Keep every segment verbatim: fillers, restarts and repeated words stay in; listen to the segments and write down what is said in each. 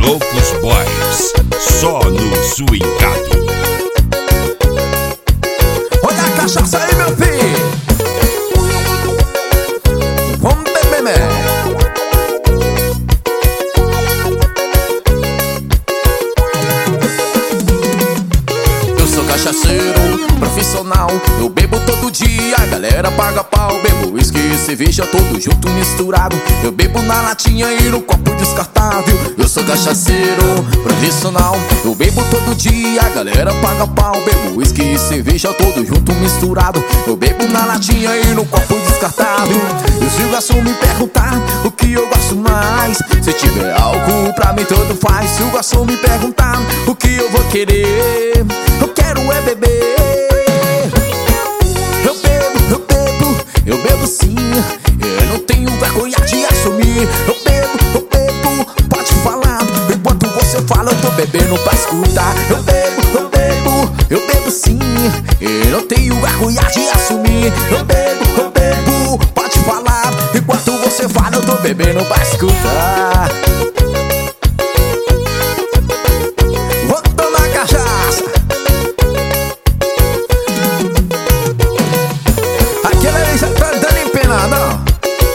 Loucos Boys, só no swingado. Olha a cachaça aí, meu filho. Vamos beber, né? Eu sou cachaceiro profissional, eu bebo todo dia, a galera paga pau. Bebo uísque e cerveja todo junto misturado. Eu bebo na latinha e no copo descartável. Eu sou cachaceiro profissional, eu bebo todo dia, a galera paga pau. Bebo uísque e cerveja todo junto misturado. Eu bebo na latinha e no copo descartável. E se o garçom me perguntar o que eu gosto mais, se tiver álcool pra mim tanto faz. Se o garçom me perguntar o que eu vou querer, eu quero é beber. Eu bebo, eu bebo, eu bebo sim, eu não tenho vergonha de assumir. Eu bebo, eu bebo, pode falar, enquanto você fala eu tô bebendo pra escutar. Eu bebo, eu bebo, eu bebo sim, eu não tenho vergonha de assumir. Eu bebo, eu bebo, pode falar, enquanto você fala eu tô bebendo pra escutar. Vou tomar cachaça. Aquela aí já tá dando empenada, ó.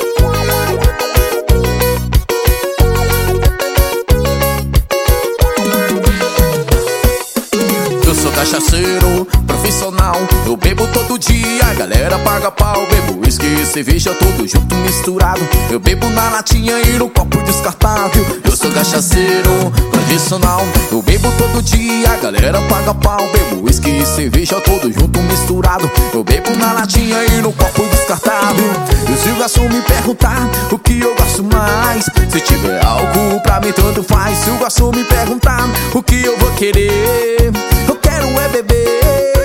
Eu sou cachaceiro profissional, eu bebo todo dia, a galera paga pau. Bebo uísque e cerveja todo junto misturado. Eu bebo na latinha e no copo descartável. Eu sou cachaceiro profissional, eu bebo todo dia, a galera paga pau. Bebo uísque e cerveja todo junto misturado. Eu bebo na latinha e no copo descartável. E se o garçom me perguntar o que eu gosto mais, se tiver álcool pra mim tanto faz. Se o garçom me perguntar o que eu vou querer, eu quero é beber.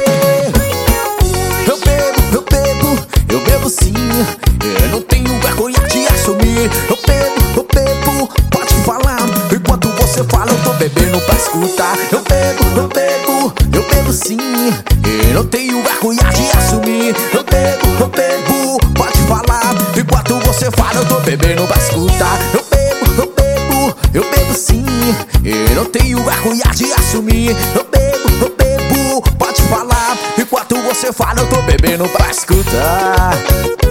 Eu bebo, eu bebo, eu bebo sim, eu não tenho vergonha de assumir. Eu bebo, eu bebo, pode falar, enquanto você fala eu tô bebendo pra escutar. Eu bebo, eu bebo, eu bebo sim, eu não tenho vergonha de assumir. Eu bebo, eu bebo, pode falar, enquanto você fala eu tô bebendo pra escutar. Eu bebo, eu bebo, eu bebo sim, eu não tenho vergonha de assumir. Eu bebo, eu bebo, pode falar, enquanto você fala eu tô bebendo pra escutar.